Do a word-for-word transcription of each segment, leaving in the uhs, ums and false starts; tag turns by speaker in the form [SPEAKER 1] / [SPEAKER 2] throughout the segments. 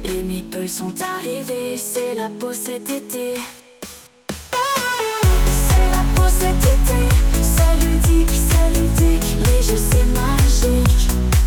[SPEAKER 1] Les meeples sont arrivés, c'est la pause cet été. C'est la pause cet été, c'est ludique, c'est ludique, les jeux c'est magique.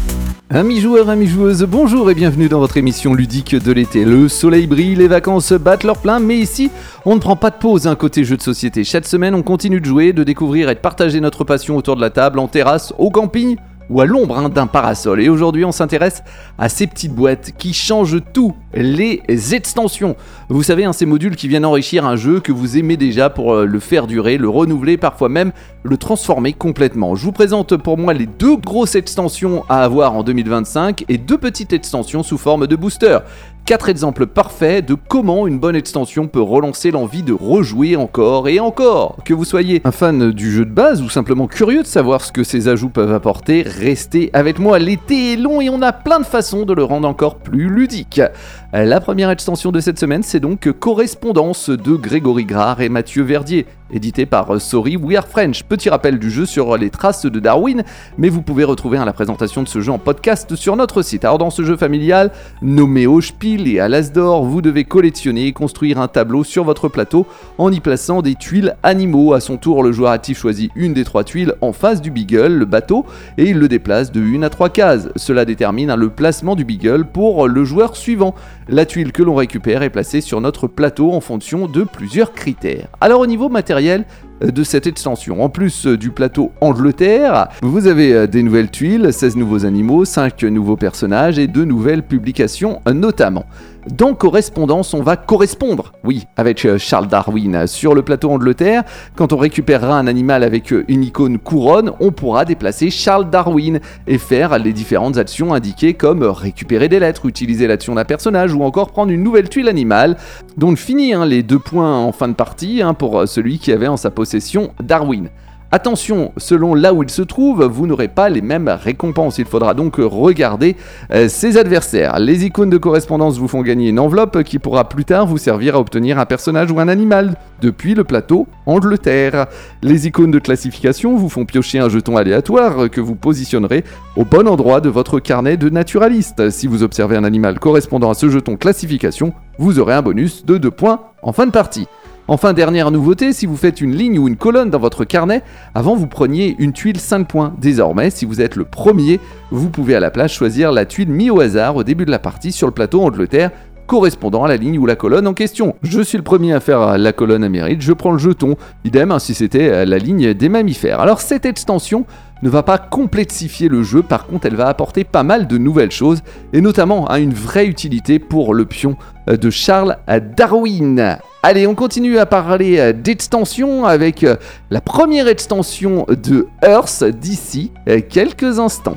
[SPEAKER 2] Amis joueurs, amis joueuses, bonjour et bienvenue dans votre émission ludique de l'été. Le soleil brille, les vacances battent leur plein, mais ici, on ne prend pas de pause hein, côté jeux de société. Chaque semaine, on continue de jouer, de découvrir et de partager notre passion autour de la table, en terrasse, au camping ou à l'ombre hein, d'un parasol. Et aujourd'hui, on s'intéresse à ces petites boîtes qui changent tout, les extensions. Vous savez, hein, ces modules qui viennent enrichir un jeu que vous aimez déjà pour euh, le faire durer, le renouveler, parfois même le transformer complètement. Je vous présente pour moi les deux grosses extensions à avoir en deux mille vingt-cinq et deux petites extensions sous forme de booster. Quatre exemples parfaits de comment une bonne extension peut relancer l'envie de rejouer encore et encore. Que vous soyez un fan du jeu de base ou simplement curieux de savoir ce que ces ajouts peuvent apporter, restez avec moi. L'été est long et on a plein de façons de le rendre encore plus ludique. La première extension de cette semaine, c'est donc Correspondance de Grégory Grard et Mathieu Verdier, édité par Sorry We Are French. Petit rappel du jeu sur les traces de Darwin, mais vous pouvez retrouver hein, la présentation de ce jeu en podcast sur notre site. Alors dans ce jeu familial, nommé au Spiel et à l'As d'or, vous devez collectionner et construire un tableau sur votre plateau en y plaçant des tuiles animaux. À son tour, le joueur actif choisit une des trois tuiles en face du Beagle, le bateau, et il le déplace de une à trois cases. Cela détermine hein, le placement du Beagle pour le joueur suivant. La tuile que l'on récupère est placée sur notre plateau en fonction de plusieurs critères. Alors au niveau matériel de cette extension, en plus du plateau Angleterre, vous avez des nouvelles tuiles, seize nouveaux animaux, cinq nouveaux personnages et deux nouvelles publications notamment. Dans Correspondance, on va correspondre, oui, avec Charles Darwin. Sur le plateau Angleterre, quand on récupérera un animal avec une icône couronne, on pourra déplacer Charles Darwin et faire les différentes actions indiquées comme récupérer des lettres, utiliser l'action d'un personnage ou encore prendre une nouvelle tuile animale. Donc fini hein, les deux points en fin de partie hein, pour celui qui avait en sa possession Darwin. Attention, selon là où il se trouve, vous n'aurez pas les mêmes récompenses. Il faudra donc regarder euh, ses adversaires. Les icônes de correspondance vous font gagner une enveloppe qui pourra plus tard vous servir à obtenir un personnage ou un animal depuis le plateau Angleterre. Les icônes de classification vous font piocher un jeton aléatoire que vous positionnerez au bon endroit de votre carnet de naturaliste. Si vous observez un animal correspondant à ce jeton classification, vous aurez un bonus de deux points en fin de partie. Enfin, dernière nouveauté, si vous faites une ligne ou une colonne dans votre carnet, avant vous preniez une tuile cinq points. Désormais, si vous êtes le premier, vous pouvez à la place choisir la tuile mise au hasard au début de la partie sur le plateau Angleterre, correspondant à la ligne ou la colonne en question. Je suis le premier à faire la colonne à mérite, je prends le jeton, idem hein, si c'était la ligne des mammifères. Alors cette extension ne va pas complexifier le jeu, par contre elle va apporter pas mal de nouvelles choses, et notamment hein, une vraie utilité pour le pion de Charles Darwin. Allez, on continue à parler d'extension avec la première extension de Earth d'ici quelques instants.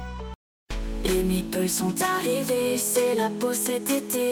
[SPEAKER 1] Les meeples sont arrivés, c'est la pause cet été.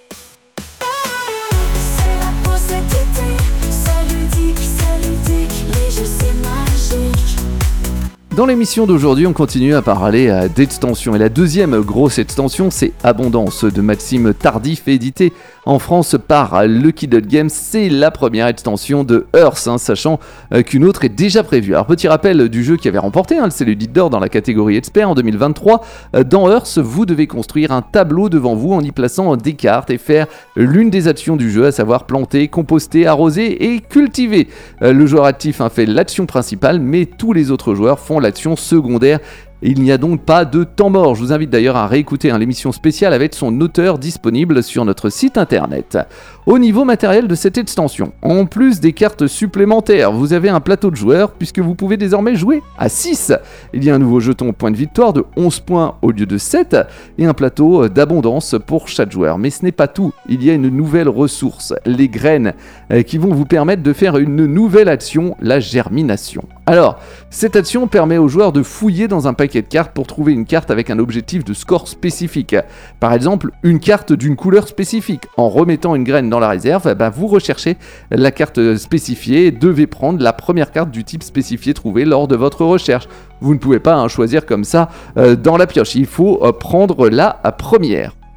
[SPEAKER 1] C'est la pause cet été, c'est ludique, c'est ludique, les jeux c'est magique.
[SPEAKER 2] Dans l'émission d'aujourd'hui, on continue à parler d'extension. Et la deuxième grosse extension, c'est Abondance de Maxime Tardif, édité en France par Lucky Duck Games. C'est la première extension de Earth, hein, sachant euh, qu'une autre est déjà prévue. Alors petit rappel du jeu qui avait remporté hein, le Céludite d'or dans la catégorie expert en deux mille vingt-trois. Euh, dans Earth, vous devez construire un tableau devant vous en y plaçant des cartes et faire l'une des actions du jeu, à savoir planter, composter, arroser et cultiver. Euh, le joueur actif hein, fait l'action principale, mais tous les autres joueurs font l'action secondaire. Il n'y a donc pas de temps mort. Je vous invite d'ailleurs à réécouter hein, l'émission spéciale avec son auteur disponible sur notre site internet. Au niveau matériel de cette extension, en plus des cartes supplémentaires, vous avez un plateau de joueurs puisque vous pouvez désormais jouer à six. Il y a un nouveau jeton point de victoire de onze points au lieu de sept et un plateau d'abondance pour chaque joueur. Mais ce n'est pas tout, il y a une nouvelle ressource, les graines, qui vont vous permettre de faire une nouvelle action, la germination. Alors, cette action permet aux joueurs de fouiller dans un paquet de cartes pour trouver une carte avec un objectif de score spécifique. Par exemple, une carte d'une couleur spécifique. En remettant une graine dans la réserve, bah vous recherchez la carte spécifiée et devez prendre la première carte du type spécifié trouvée lors de votre recherche. Vous ne pouvez pas hein, choisir comme ça euh, dans la pioche, il faut euh, prendre la première.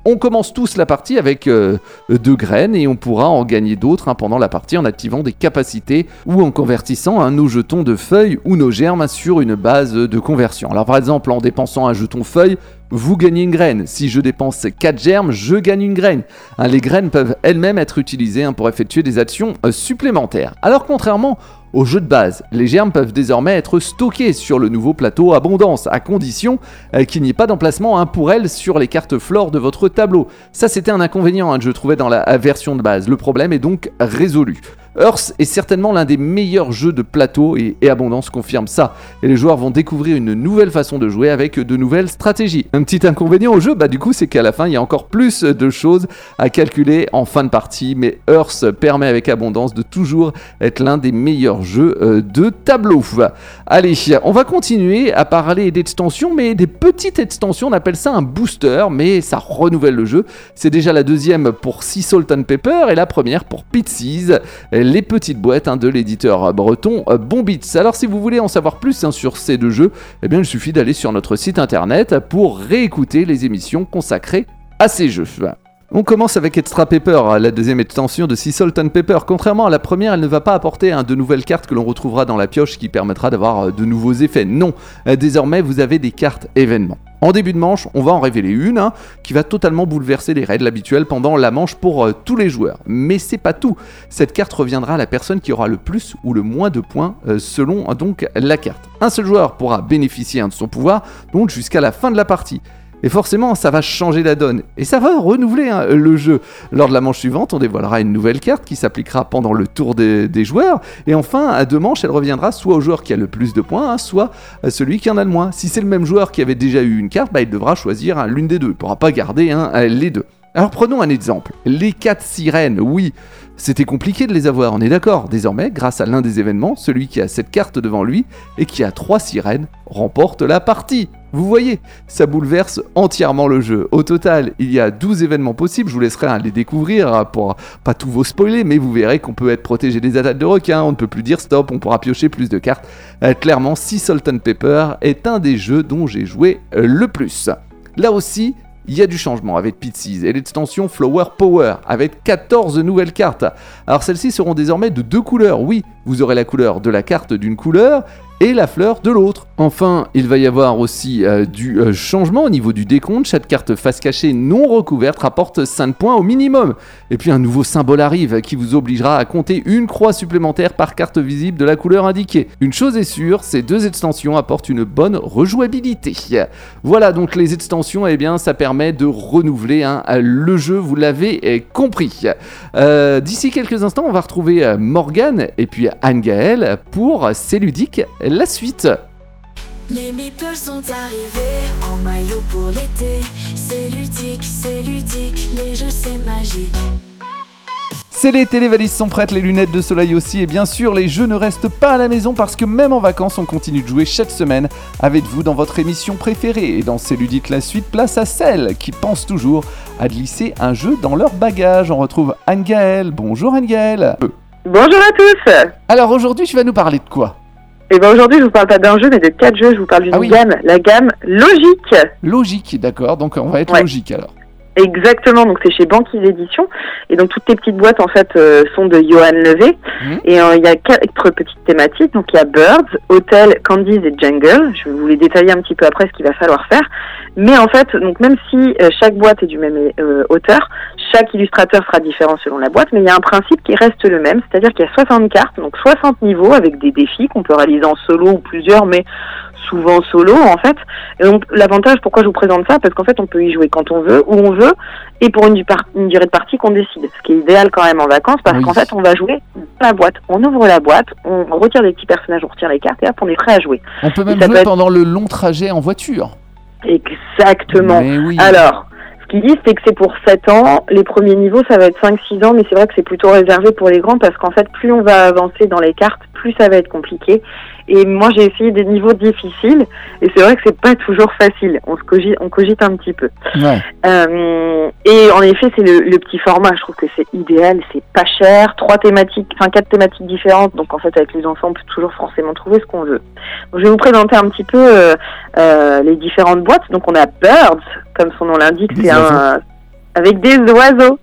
[SPEAKER 2] On commence tous la partie avec euh, deux graines et on pourra en gagner d'autres hein, pendant la partie en activant des capacités ou en convertissant hein, nos jetons de feuilles ou nos germes sur une base de conversion. Alors par exemple, en dépensant un jeton feuille, vous gagnez une graine. Si je dépense quatre germes, je gagne une graine. Hein, les graines peuvent elles-mêmes être utilisées hein, pour effectuer des actions euh, supplémentaires. Alors contrairement au jeu de base, les germes peuvent désormais être stockés sur le nouveau plateau Abondance, à condition euh, qu'il n'y ait pas d'emplacement hein, pour elles sur les cartes flore de votre tableau. Ça c'était un inconvénient hein, que je trouvais dans la euh, version de base. Le problème est donc résolu. Hearth est certainement l'un des meilleurs jeux de plateau et, et Abondance confirme ça. Et les joueurs vont découvrir une nouvelle façon de jouer avec de nouvelles stratégies. Un petit inconvénient au jeu, bah du coup, c'est qu'à la fin, il y a encore plus de choses à calculer en fin de partie. Mais Hearth permet avec Abondance de toujours être l'un des meilleurs jeux euh, de tableau. Allez, on va continuer à parler d'extensions, mais des petites extensions. On appelle ça un booster, mais ça renouvelle le jeu. C'est déjà la deuxième pour Sea Salt and Pepper et la première pour Pixies. Les petites boîtes hein, de l'éditeur breton euh, Bombits. Alors si vous voulez en savoir plus hein, sur ces deux jeux, eh bien il suffit d'aller sur notre site internet pour réécouter les émissions consacrées à ces jeux. On commence avec Extra Paper, la deuxième extension de Sea Salt and Pepper. Contrairement à la première, elle ne va pas apporter hein, de nouvelles cartes que l'on retrouvera dans la pioche qui permettra d'avoir euh, de nouveaux effets. Non, euh, désormais vous avez des cartes événements. En début de manche, on va en révéler une hein, qui va totalement bouleverser les règles habituelles pendant la manche pour euh, tous les joueurs. Mais c'est pas tout. Cette carte reviendra à la personne qui aura le plus ou le moins de points euh, selon donc la carte. Un seul joueur pourra bénéficier hein, de son pouvoir donc jusqu'à la fin de la partie. Et forcément, ça va changer la donne. Et ça va renouveler hein, le jeu. Lors de la manche suivante, on dévoilera une nouvelle carte qui s'appliquera pendant le tour des, des joueurs. Et enfin, à deux manches, elle reviendra soit au joueur qui a le plus de points, hein, soit à celui qui en a le moins. Si c'est le même joueur qui avait déjà eu une carte, bah, il devra choisir hein, l'une des deux. Il ne pourra pas garder hein, les deux. Alors prenons un exemple. Les quatre sirènes, oui, c'était compliqué de les avoir, on est d'accord. Désormais, grâce à l'un des événements, celui qui a cette carte devant lui et qui a trois sirènes remporte la partie. Vous voyez, ça bouleverse entièrement le jeu. Au total, il y a douze événements possibles, je vous laisserai hein, les découvrir pour pas tout vous spoiler, mais vous verrez qu'on peut être protégé des attaques de requins, on ne peut plus dire stop, on pourra piocher plus de cartes. Euh, clairement, Sea Salt and Pepper est un des jeux dont j'ai joué euh, le plus. Là aussi, il y a du changement avec Pixies et l'extension Flower Power avec quatorze nouvelles cartes. Alors celles-ci seront désormais de deux couleurs. Oui, vous aurez la couleur de la carte d'une couleur et la fleur de l'autre. Enfin, il va y avoir aussi euh, du euh, changement au niveau du décompte. Chaque carte face cachée non recouverte rapporte cinq points au minimum. Et puis un nouveau symbole arrive qui vous obligera à compter une croix supplémentaire par carte visible de la couleur indiquée. Une chose est sûre, ces deux extensions apportent une bonne rejouabilité. Voilà donc les extensions, eh bien ça permet de renouveler hein, le jeu, vous l'avez eh, compris. Euh, d'ici quelques instants, on va retrouver euh, Morgane et puis Anne-Gaëlle pour C'est ludique, la suite.
[SPEAKER 1] Les meeples sont arrivés en maillot pour l'été. C'est ludique, c'est ludique, les jeux c'est magique.
[SPEAKER 2] C'est l'été, les valises sont prêtes, les lunettes de soleil aussi, et bien sûr, les jeux ne restent pas à la maison parce que même en vacances, on continue de jouer chaque semaine avec vous dans votre émission préférée. Et dans C'est ludique la suite, place à celles qui pensent toujours à glisser un jeu dans leur bagage. On retrouve Anne-Gaëlle. Bonjour Anne-Gaëlle.
[SPEAKER 3] Bonjour à tous.
[SPEAKER 2] Alors aujourd'hui, tu vas nous parler de quoi ?
[SPEAKER 3] Et ben aujourd'hui, je vous parle pas d'un jeu, mais de quatre jeux. Je vous parle d'une
[SPEAKER 2] ah oui.
[SPEAKER 3] gamme, la gamme Logique.
[SPEAKER 2] Logique, d'accord. Donc on va être
[SPEAKER 3] ouais.
[SPEAKER 2] logique alors.
[SPEAKER 3] Exactement, donc c'est chez Banquise Éditions. Et donc toutes les petites boîtes en fait euh, sont de Johan Levé. Mmh. Et euh, il y a quatre petites thématiques. Donc il y a Birds, Hotel, Candies et Jungle. Je vais vous les détailler un petit peu après ce qu'il va falloir faire. Mais en fait, donc même si euh, chaque boîte est du même euh, auteur, chaque illustrateur sera différent selon la boîte, mais il y a un principe qui reste le même, c'est-à-dire qu'il y a soixante cartes, donc soixante niveaux avec des défis qu'on peut réaliser en solo ou plusieurs, mais souvent solo en fait. Et donc l'avantage, pourquoi je vous présente ça, parce qu'en fait on peut y jouer quand on veut, où on veut, et pour une, du par- une durée de partie qu'on décide, ce qui est idéal quand même en vacances, parce oui. qu'en fait on va jouer dans la boîte, on ouvre la boîte, on retire des petits personnages, on retire les cartes, et hop on est prêt à jouer.
[SPEAKER 2] On peut même jouer peut être... pendant le long trajet en voiture.
[SPEAKER 3] Exactement.
[SPEAKER 2] Oui.
[SPEAKER 3] Alors, ce qu'ils disent, c'est que c'est pour sept ans. Les premiers niveaux, ça va être cinq six ans, mais c'est vrai que c'est plutôt réservé pour les grands parce qu'en fait, plus on va avancer dans les cartes, plus ça va être compliqué. Et moi, j'ai essayé des niveaux difficiles et c'est vrai que c'est pas toujours facile. On se cogite, on cogite un petit peu.
[SPEAKER 2] Ouais.
[SPEAKER 3] Euh, et en effet, c'est le, le petit format. Je trouve que c'est idéal, c'est pas cher. Trois thématiques, enfin quatre thématiques différentes. Donc en fait, avec les enfants, on peut toujours forcément trouver ce qu'on veut. Donc, je vais vous présenter un petit peu euh, euh, les différentes boîtes. Donc on a Birds, comme son nom l'indique, c'est un, avec des oiseaux.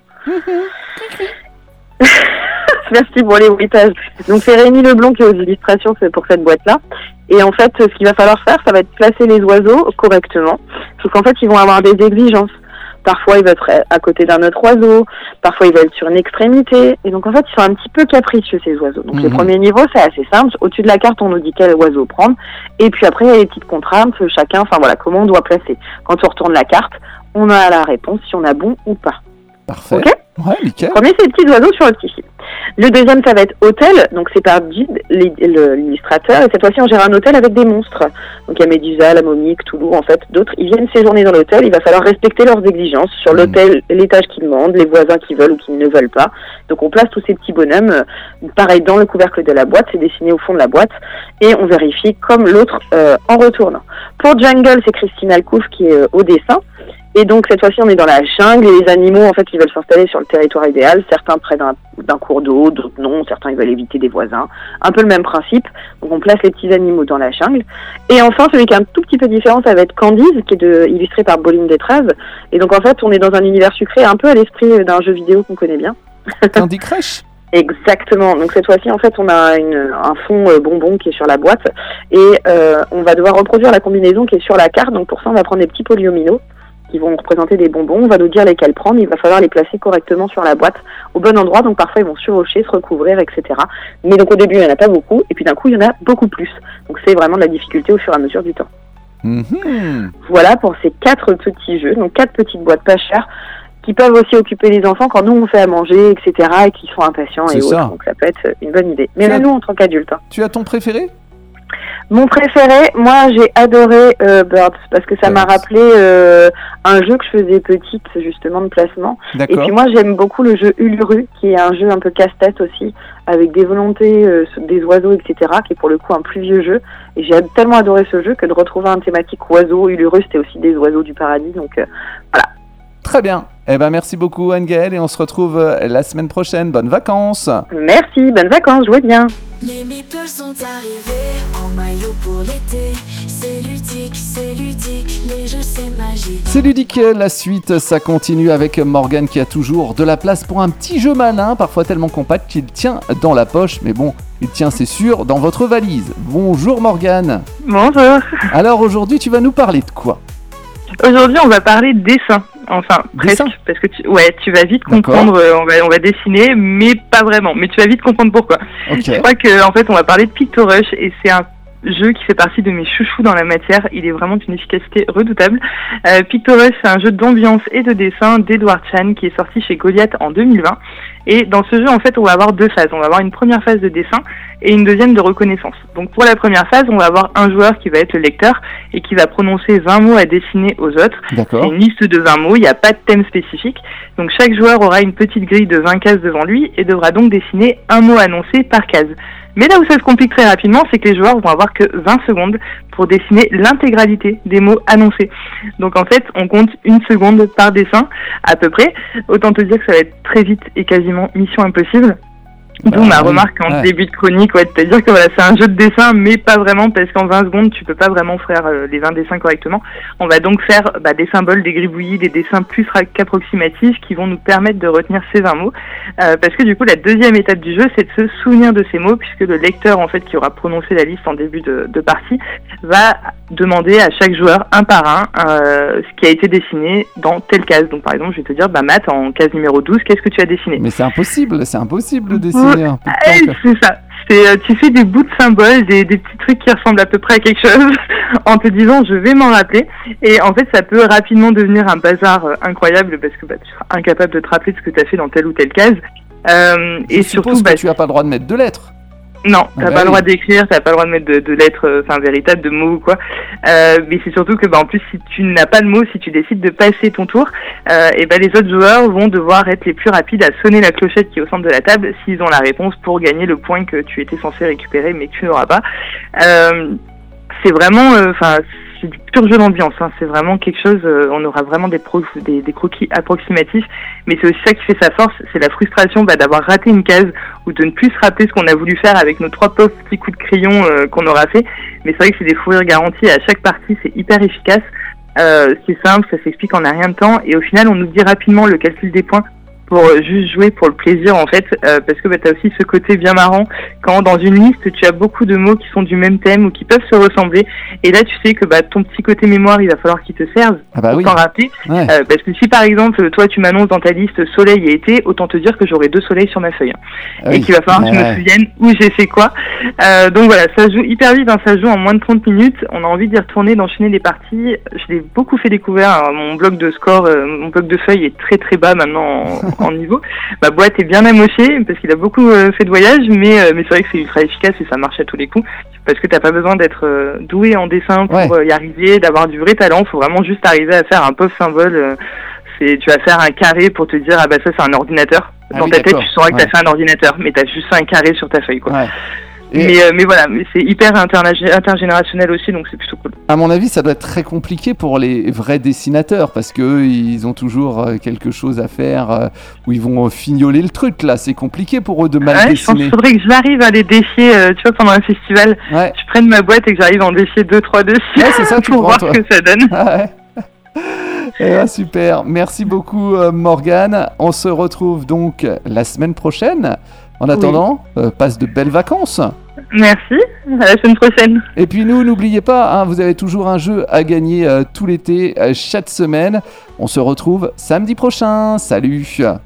[SPEAKER 3] Merci pour les bruitages. Donc c'est Rémi Leblond qui est aux illustrations c'est pour cette boîte-là. Et en fait, ce qu'il va falloir faire, ça va être placer les oiseaux correctement. Parce qu'en fait, ils vont avoir des exigences. Parfois, il va être à côté d'un autre oiseau. Parfois, il va être sur une extrémité. Et donc, en fait, ils sont un petit peu capricieux, ces oiseaux. Donc, mmh. les premiers niveaux, c'est assez simple. Au-dessus de la carte, on nous dit quel oiseau prendre. Et puis après, il y a les petites contraintes. Chacun, enfin voilà, comment on doit placer. Quand on retourne la carte, on a la réponse si on a bon ou pas.
[SPEAKER 2] Parfait.
[SPEAKER 3] Ok ?
[SPEAKER 2] Ouais, nickel.
[SPEAKER 3] Le premier, c'est les petits oiseaux sur le petit fil. Le deuxième, ça va être hôtel. Donc, c'est par Jid, l'illustrateur. Et cette fois-ci, on gère un hôtel avec des monstres. Donc, il y a Médusa, la momie, Cthulhu, en fait, d'autres. Ils viennent séjourner dans l'hôtel. Il va falloir respecter leurs exigences sur mmh. l'hôtel, l'étage qu'ils demandent, les voisins qui veulent ou qui ne veulent pas. Donc, on place tous ces petits bonhommes, euh, pareil, dans le couvercle de la boîte. C'est dessiné au fond de la boîte. Et on vérifie comme l'autre euh, en retournant. Pour Jungle, c'est Christine Alcouf qui est euh, au dessin. Et donc, cette fois-ci, on est dans la jungle et les animaux, en fait, ils veulent s'installer sur le territoire idéal. Certains près d'un, d'un cours d'eau, d'autres non. Certains, ils veulent éviter des voisins. Un peu le même principe. Donc, on place les petits animaux dans la jungle. Et enfin, celui qui est un tout petit peu différent, ça va être Candice, qui est de, illustré par Bolin Détrave. Et donc, en fait, on est dans un univers sucré, un peu à l'esprit d'un jeu vidéo qu'on connaît bien.
[SPEAKER 2] Candy Crush.
[SPEAKER 3] Exactement. Donc cette fois-ci, en fait, on a une, un fond euh, bonbon qui est sur la boîte. Et euh, on va devoir reproduire la combinaison qui est sur la carte. Donc pour ça, on va prendre des petits polyomino qui vont représenter des bonbons, on va nous dire lesquels prendre, il va falloir les placer correctement sur la boîte, au bon endroit, donc parfois ils vont surhocher, se recouvrir, et cetera. Mais donc au début il n'y en a pas beaucoup, et puis d'un coup il y en a beaucoup plus. Donc c'est vraiment de la difficulté au fur et à mesure du temps.
[SPEAKER 2] Mmh.
[SPEAKER 3] Voilà pour ces quatre petits jeux, donc quatre petites boîtes pas chères, qui peuvent aussi occuper les enfants quand nous on fait à manger, et cetera, et qui sont impatients
[SPEAKER 2] c'est
[SPEAKER 3] et
[SPEAKER 2] ça.
[SPEAKER 3] autres, donc ça peut être une bonne idée. Mais
[SPEAKER 2] tu
[SPEAKER 3] même
[SPEAKER 2] as...
[SPEAKER 3] nous en tant qu'adultes. Hein.
[SPEAKER 2] Tu as ton préféré ?
[SPEAKER 3] Mon préféré, moi j'ai adoré euh, Birds parce que ça Birds. m'a rappelé euh, un jeu que je faisais petite justement de placement.
[SPEAKER 2] D'accord.
[SPEAKER 3] Et puis moi j'aime beaucoup le jeu Uluru qui est un jeu un peu casse-tête aussi avec des volontés, euh, des oiseaux, et cetera qui est pour le coup un plus vieux jeu. Et j'ai tellement adoré ce jeu que de retrouver un thématique oiseau, Uluru c'était aussi des oiseaux du paradis donc euh, voilà.
[SPEAKER 2] Très bien. Eh ben merci beaucoup Anne-Gaëlle et on se retrouve la semaine prochaine. Bonnes vacances.
[SPEAKER 3] Merci, bonnes vacances, jouez bien.
[SPEAKER 1] Les meeples sont arrivés en maillot pour l'été. C'est ludique, c'est ludique, les jeux c'est magique.
[SPEAKER 2] C'est ludique, la suite ça continue avec Morgane qui a toujours de la place pour un petit jeu malin, parfois tellement compact qu'il tient dans la poche. Mais bon, il tient c'est sûr dans votre valise. Bonjour Morgane.
[SPEAKER 4] Bonjour.
[SPEAKER 2] Alors aujourd'hui tu vas nous parler de quoi ?
[SPEAKER 4] Aujourd'hui, on va parler de dessin. Enfin, presque,
[SPEAKER 2] dessin.
[SPEAKER 4] Parce que tu, ouais, tu vas vite comprendre. Euh, on va, on va dessiner, mais pas vraiment. Mais tu vas vite comprendre pourquoi.
[SPEAKER 2] Okay.
[SPEAKER 4] Je crois que, en fait, on va parler de Pictorush et c'est un jeu qui fait partie de mes chouchous dans la matière. Il est vraiment d'une efficacité redoutable. Euh, Pictorush, c'est un jeu d'ambiance et de dessin d'Edward Chan qui est sorti chez Goliath en deux mille vingt. Et dans ce jeu, en fait, on va avoir deux phases. On va avoir une première phase de dessin et une deuxième de reconnaissance. Donc pour la première phase, on va avoir un joueur qui va être le lecteur et qui va prononcer vingt mots à dessiner aux autres.
[SPEAKER 2] D'accord.
[SPEAKER 4] C'est une liste de vingt mots, il n'y a pas de thème spécifique. Donc chaque joueur aura une petite grille de vingt cases devant lui et devra donc dessiner un mot annoncé par case. Mais là où ça se complique très rapidement, c'est que les joueurs vont avoir que vingt secondes pour dessiner l'intégralité des mots annoncés. Donc en fait, on compte une seconde par dessin, à peu près. Autant te dire que ça va être très vite et quasiment mission impossible. D'où bah, ma oui. remarque en ouais. début de chronique, ouais, c'est-à-dire que voilà, c'est un jeu de dessin, mais pas vraiment, parce qu'en vingt secondes, tu peux pas vraiment faire euh, les vingt dessins correctement. On va donc faire bah, des symboles, des gribouillis, des dessins plus qu'approximatifs qui vont nous permettre de retenir ces vingt mots. Euh, parce que du coup, la deuxième étape du jeu, c'est de se souvenir de ces mots, puisque le lecteur, en fait, qui aura prononcé la liste en début de, de partie, va demander à chaque joueur, un par un, euh, ce qui a été dessiné dans telle case. Donc par exemple, je vais te dire, bah Matt, en case numéro douze, qu'est-ce que tu as dessiné ?
[SPEAKER 2] Mais c'est impossible, c'est impossible de dessiner. Un peu
[SPEAKER 4] de temps, c'est ça. C'est, euh, tu fais des bouts de symboles, des, des petits trucs qui ressemblent à peu près à quelque chose, en te disant je vais m'en rappeler. Et en fait, ça peut rapidement devenir un bazar euh, incroyable parce que bah, tu seras incapable de te rappeler de ce que tu as fait dans telle ou telle case. Euh,
[SPEAKER 2] je
[SPEAKER 4] et
[SPEAKER 2] suppose
[SPEAKER 4] surtout,
[SPEAKER 2] que
[SPEAKER 4] bah,
[SPEAKER 2] tu n'as pas le droit de mettre de lettres.
[SPEAKER 4] Non, t'as
[SPEAKER 2] ah bah
[SPEAKER 4] pas
[SPEAKER 2] oui.
[SPEAKER 4] le droit d'écrire, t'as pas le droit de mettre de, de lettres, enfin véritables, de mots ou quoi. Euh, mais c'est surtout que, bah, en plus, si tu n'as pas de mots, si tu décides de passer ton tour, euh, et ben bah, les autres joueurs vont devoir être les plus rapides à sonner la clochette qui est au centre de la table s'ils ont la réponse pour gagner le point que tu étais censé récupérer, mais que tu n'auras pas. Euh, c'est vraiment, enfin. Euh, c'est du pur jeu d'ambiance, hein. C'est vraiment quelque chose, euh, on aura vraiment des, pro, des, des croquis approximatifs, mais c'est aussi ça qui fait sa force, c'est la frustration bah, d'avoir raté une case ou de ne plus se rappeler ce qu'on a voulu faire avec nos trois pauvres petits coups de crayon euh, qu'on aura fait, mais c'est vrai que c'est des fous rires garantis à chaque partie, c'est hyper efficace. Euh, c'est simple, ça s'explique en un rien de temps, et au final, on oublie rapidement le calcul des points pour euh, juste jouer pour le plaisir en fait, euh, parce que bah, tu as aussi ce côté bien marrant quand dans une liste tu as beaucoup de mots qui sont du même thème ou qui peuvent se ressembler, et là tu sais que bah, ton petit côté mémoire il va falloir qu'il te serve
[SPEAKER 2] ah bah
[SPEAKER 4] pour
[SPEAKER 2] oui.
[SPEAKER 4] t'en rappeler,
[SPEAKER 2] Ouais.
[SPEAKER 4] euh, parce que si par exemple toi tu m'annonces dans ta liste soleil et été, autant te dire que j'aurai deux soleils sur ma feuille,
[SPEAKER 2] Ah
[SPEAKER 4] et
[SPEAKER 2] oui.
[SPEAKER 4] qu'il va falloir que je
[SPEAKER 2] Ouais.
[SPEAKER 4] me souvienne où j'ai fait quoi. Euh, donc voilà, ça joue hyper vite, hein, ça joue en moins de trente minutes, on a envie d'y retourner, d'enchaîner les parties. Je l'ai beaucoup fait découvrir, hein, mon bloc de score, euh, mon bloc de feuilles est très très bas maintenant en, en niveau. Ma boîte est bien amochée parce qu'il a beaucoup euh, fait de voyages, mais, euh, mais c'est vrai que c'est ultra efficace et ça marche à tous les coups, parce que t'as pas besoin d'être euh, doué en dessin pour
[SPEAKER 2] Ouais.
[SPEAKER 4] euh, y arriver, d'avoir du vrai talent, faut vraiment juste arriver à faire un pauvre symbole. euh, c'est, tu vas faire un carré pour te dire ah bah ça c'est un ordinateur.
[SPEAKER 2] Ah
[SPEAKER 4] Dans
[SPEAKER 2] oui,
[SPEAKER 4] ta tête
[SPEAKER 2] d'accord.
[SPEAKER 4] tu sauras que
[SPEAKER 2] Ouais.
[SPEAKER 4] t'as fait un ordinateur, mais t'as juste fait un carré sur ta feuille quoi.
[SPEAKER 2] Ouais. Et
[SPEAKER 4] Mais, euh, mais voilà, mais c'est hyper interna- intergénérationnel aussi, donc c'est plutôt cool.
[SPEAKER 2] à mon avis, ça doit être très compliqué pour les vrais dessinateurs parce que eux, ils ont toujours euh, quelque chose à faire euh, où ils vont fignoler le truc. Là, c'est compliqué pour eux de mal
[SPEAKER 4] Ouais, je pense
[SPEAKER 2] dessiner.
[SPEAKER 4] qu'il faudrait que j'arrive à les défier, euh, tu vois, pendant un festival.
[SPEAKER 2] Ouais.
[SPEAKER 4] Je prenne ma boîte et que j'arrive à en défier deux, trois dessus
[SPEAKER 2] Ouais, c'est ça, tu
[SPEAKER 4] pour
[SPEAKER 2] prends,
[SPEAKER 4] voir
[SPEAKER 2] toi.
[SPEAKER 4] ce que ça donne.
[SPEAKER 2] Ah ouais. Eh ben, super, merci beaucoup euh, Morgane. On se retrouve donc la semaine prochaine. En attendant, euh, passe de belles vacances.
[SPEAKER 4] Merci, à la semaine prochaine.
[SPEAKER 2] Et puis nous, n'oubliez pas, hein, vous avez toujours un jeu à gagner euh, tout l'été, euh, chaque semaine. On se retrouve samedi prochain. Salut.